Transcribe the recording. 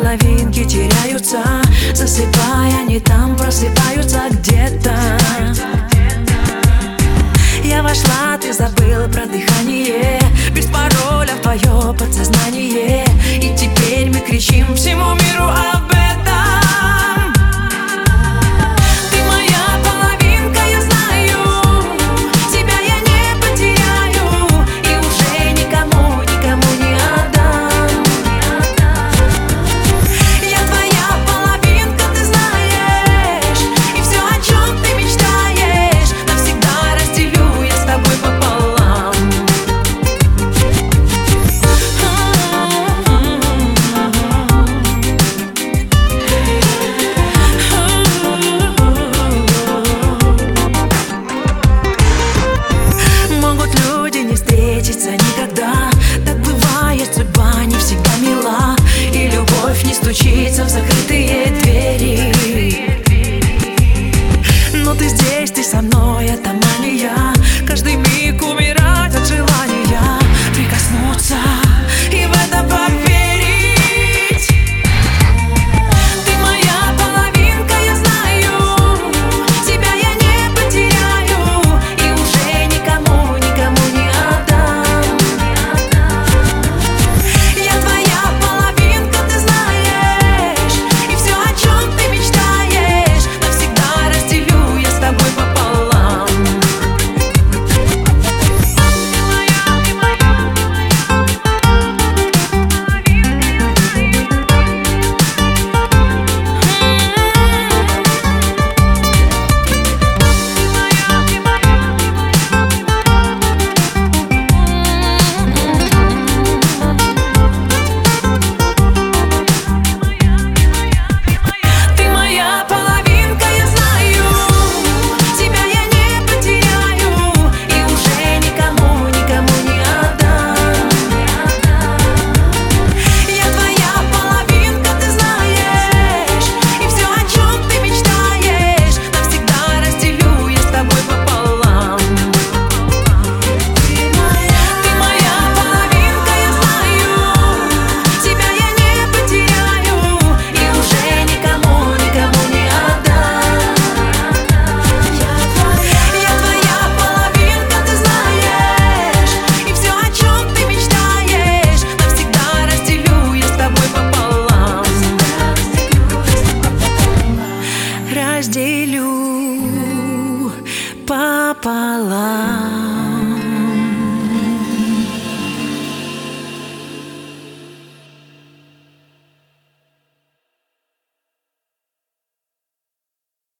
половинки теряются, засыпая не там, просыпаются где-то. Я вошла, ты забыл про дыхание, без пароля в твое подсознание, и теперь мы кричим всему миру об этом. Ты моя половинка, я знаю, тебя я не потеряю и уже никому, никому не отдам. Я твоя половинка, ты знаешь, и все, о чем ты мечтаешь, навсегда разделю я с тобой пополам. Могут люди не встретиться никогда, так бывает, судьба не всегда мила, и любовь не стучится в закрытые двери. Но ты здесь, ты со мной, это мания, каждый миг умирать от желания прикоснуться и в это поверить. Ты моя половинка, я знаю, тебя я не потеряю и уже никому, никому не отдам. Я твоя половинка, ты знаешь, и все, о чем ты мечтаешь, навсегда разделю я с тобой пополам. Ты моя половинка, я знаю, тебя я не потеряю и уже никому, никому не отдам. Я твоя половинка, ты знаешь, и все, о чем ты мечтаешь, навсегда разделю я с тобой пополам. Ты моя половинка, я знаю, тебя я не потеряю и уже никому, никому не отдам. Я твоя половинка, ты знаешь, и все, о чем ты мечтаешь, навсегда разделю я с тобой пополам. Разделю пополам.